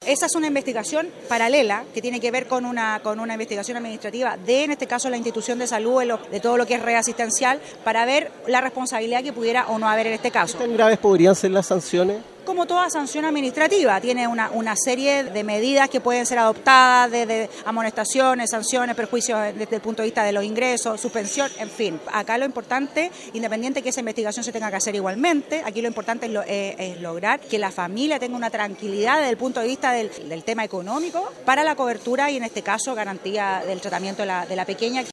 esa es una investigación paralela que tiene que ver con una investigación administrativa en este caso, la institución de salud, de todo lo que es red asistencial, para ver la responsabilidad que pudiera o no haber en este caso. ¿Qué tan graves podrían ser las sanciones? Como toda sanción administrativa, tiene una serie de medidas que pueden ser adoptadas, desde amonestaciones, sanciones, perjuicios desde el punto de vista de los ingresos, suspensión, en fin. Acá lo importante, independiente que esa investigación se tenga que hacer igualmente, aquí lo importante es lograr que la familia tenga una tranquilidad desde el punto de vista del tema económico para la cobertura y en este caso garantía del tratamiento de la pequeña.